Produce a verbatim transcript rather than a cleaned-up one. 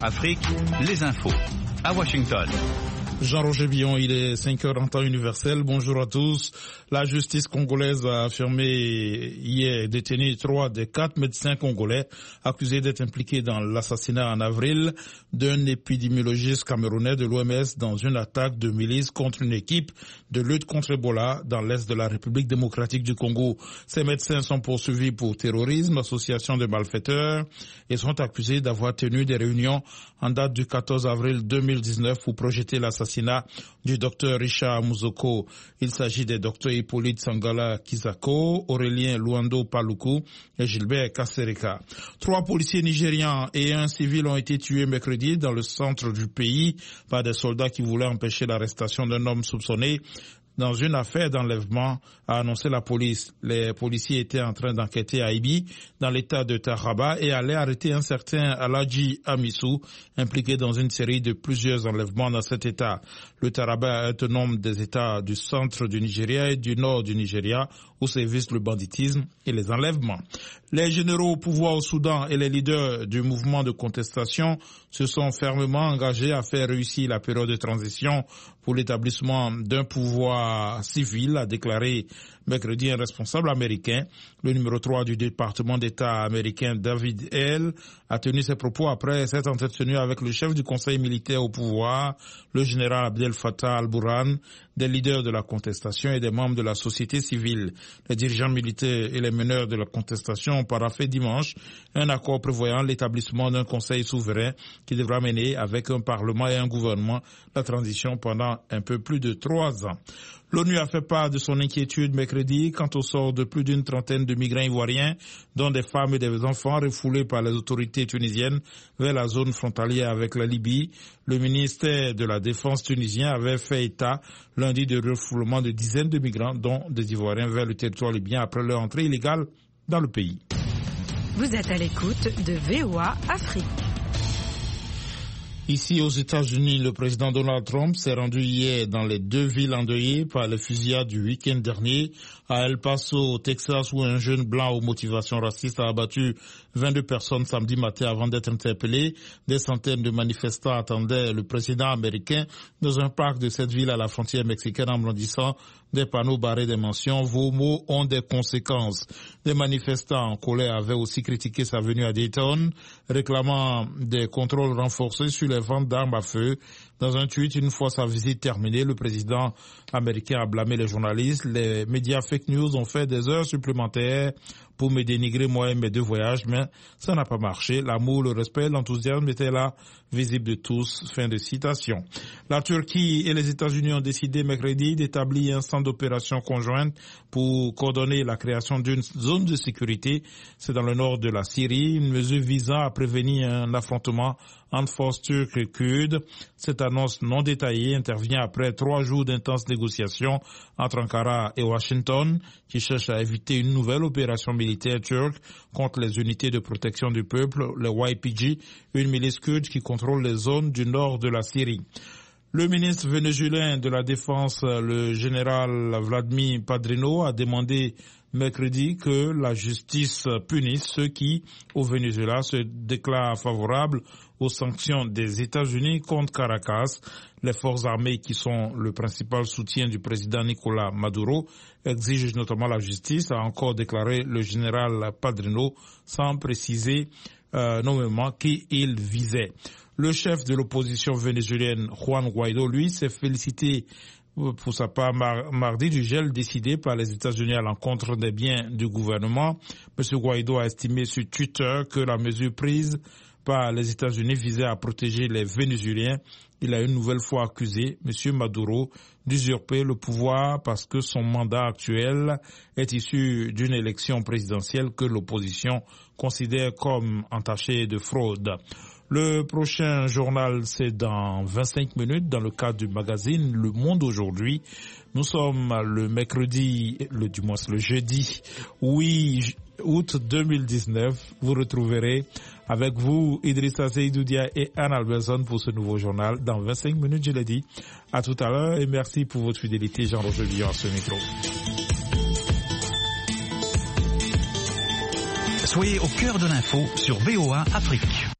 Afrique, les infos. À Washington. Jean-Roger Billon, il est cinq heures en temps universel. Bonjour à tous. La justice congolaise a affirmé hier détenir trois des quatre médecins congolais accusés d'être impliqués dans l'assassinat en avril d'un épidémiologiste camerounais de l'O M S dans une attaque de milices contre une équipe de lutte contre Ebola dans l'est de la République démocratique du Congo. Ces médecins sont poursuivis pour terrorisme, association de malfaiteurs et sont accusés d'avoir tenu des réunions en date du quatorze avril deux mille dix-neuf pour projeter l'assassinat du docteur Richard Mouzoko. Il s'agit des docteurs Hippolyte Sangala Kizako, Aurélien Luando Paluku et Gilbert Kassereka. Trois policiers nigérians et un civil ont été tués mercredi dans le centre du pays par des soldats qui voulaient empêcher l'arrestation d'un homme soupçonné dans une affaire d'enlèvement, a annoncé la police. Les policiers étaient en train d'enquêter à Ibi, dans l'état de Taraba, et allaient arrêter un certain Aladji Amissou, impliqué dans une série de plusieurs enlèvements dans cet état. Le Taraba est un nom des états du centre du Nigeria et du nord du Nigeria, où sévissent le banditisme et les enlèvements. Les généraux au pouvoir au Soudan et les leaders du mouvement de contestation se sont fermement engagés à faire réussir la période de transition pour l'établissement d'un pouvoir civil, a déclaré mercredi un responsable américain. Le numéro trois du département d'État américain, David Hale, a tenu ses propos après s'être entretenu avec le chef du conseil militaire au pouvoir, le général Abdel Fattah al-Burhan, des leaders de la contestation et des membres de la société civile. Les dirigeants militaires et les meneurs de la contestation ont paraphé dimanche un accord prévoyant l'établissement d'un conseil souverain qui devra mener avec un parlement et un gouvernement la transition pendant un peu plus de trois ans. L'ONU a fait part de son inquiétude mercredi quant au sort de plus d'une trentaine de migrants ivoiriens, dont des femmes et des enfants refoulés par les autorités tunisiennes vers la zone frontalière avec la Libye. Le ministère de la Défense tunisien avait fait état lundi de refoulement de dizaines de migrants, dont des Ivoiriens, vers le territoire libyen après leur entrée illégale dans le pays. Vous êtes à l'écoute de V O A Afrique. Ici aux États-Unis, le président Donald Trump s'est rendu hier dans les deux villes endeuillées par les fusillades du week-end dernier, à El Paso, au Texas, où un jeune blanc aux motivations racistes a abattu vingt-deux personnes samedi matin avant d'être interpellé. Des centaines de manifestants attendaient le président américain dans un parc de cette ville à la frontière mexicaine en brandissant des panneaux barrés des mentions « Vos mots ont des conséquences ». Des manifestants en colère avaient aussi critiqué sa venue à Dayton, réclamant des contrôles renforcés sur les ventes d'armes à feu. Dans un tweet, une fois sa visite terminée, le président américain a blâmé les journalistes. Les médias fake news ont fait des heures supplémentaires pour me dénigrer moi et mes deux voyages, mais ça n'a pas marché. L'amour, le respect, l'enthousiasme étaient là, visibles de tous. Fin de citation. La Turquie et les États-Unis ont décidé mercredi d'établir un centre d'opération conjointe pour coordonner la création d'une zone de sécurité. C'est dans le nord de la Syrie, une mesure visant à prévenir un affrontement entre forces turques et kurdes. Cette annonce non détaillée intervient après trois jours d'intenses négociations entre Ankara et Washington, qui cherchent à éviter une nouvelle opération militaire turque contre les unités de protection du peuple, les Y P G, une milice kurde qui contrôle les zones du nord de la Syrie. Le ministre vénézuélien de la Défense, le général Vladimir Padrino, a demandé mercredi que la justice punisse ceux qui, au Venezuela, se déclarent favorables aux sanctions des États-Unis contre Caracas. Les forces armées, qui sont le principal soutien du président Nicolás Maduro, exigent notamment la justice, a encore déclaré le général Padrino, sans préciser euh, nommément qui il visait. Le chef de l'opposition vénézuélienne, Juan Guaidó, lui, s'est félicité pour sa part mar- mardi du gel décidé par les États-Unis à l'encontre des biens du gouvernement. M. Guaidó a estimé sur Twitter que la mesure prise par les États-Unis visait à protéger les Vénézuéliens. Il a une nouvelle fois accusé M. Maduro d'usurper le pouvoir parce que son mandat actuel est issu d'une élection présidentielle que l'opposition considère comme entachée de fraude. Le prochain journal, c'est dans vingt-cinq minutes, dans le cadre du magazine Le Monde aujourd'hui. Nous sommes le mercredi, le, du moins le jeudi huit août deux mille dix-neuf. Vous retrouverez avec vous Idrissa Seydoudia et Anne Alberson pour ce nouveau journal. Dans vingt-cinq minutes, je l'ai dit. À tout à l'heure et merci pour votre fidélité. Jean-Roger Billon à ce micro. Soyez au cœur de l'info sur V O A Afrique.